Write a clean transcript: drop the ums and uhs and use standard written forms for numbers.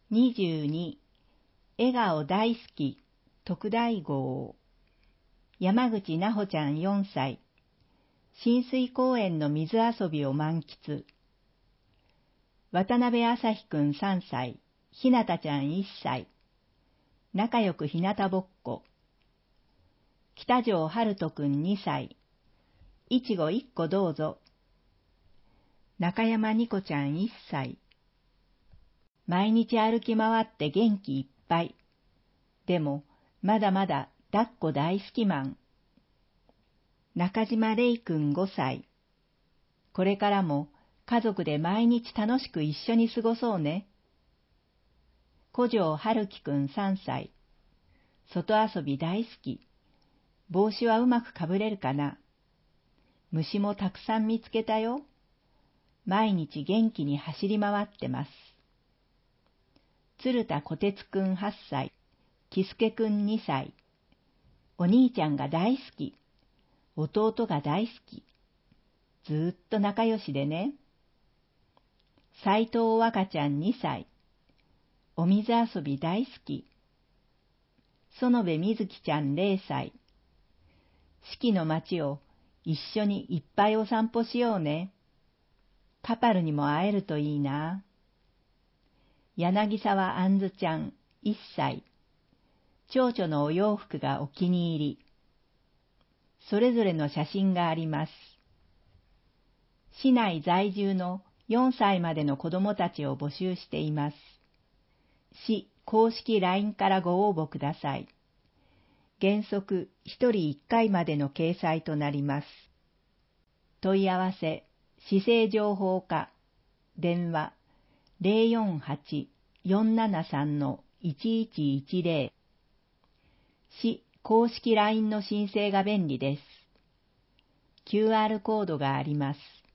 22、笑顔大好き、特大号。山口奈穂ちゃん4歳。親水公園の水遊びを満喫。渡辺朝日くん3歳。ひなたちゃん1歳。仲良くひなたぼっこ。北条春人くん2歳。いちご1個どうぞ。中山にこちゃん1歳。毎日歩き回って元気いっぱい。でも、まだまだ抱っこ大好きマン。中島れいくん5歳。これからも家族で毎日楽しく一緒に過ごそうね。古城春樹くん3歳。外遊び大好き。帽子はうまくかぶれるかな。虫もたくさん見つけたよ。毎日元気に走り回ってます。鶴田小鉄くん8歳。喜助くん2歳。お兄ちゃんが大好き。弟が大好き。ずーっと仲良しでね。斉藤若ちゃん2歳。お水遊び大好き。園部みずきちゃん0歳。四季の街を一緒にいっぱいお散歩しようね。カパルにも会えるといいな。柳沢あんずちゃん1歳。蝶々のお洋服がお気に入り。それぞれの写真があります。市内在住の4歳までの子どもたちを募集しています。市公式 LINE からご応募ください。原則1人1回までの掲載となります。問い合わせ、市政情報課、電話048-473-1110。市公式 LINE の申請が便利です。QR コードがあります。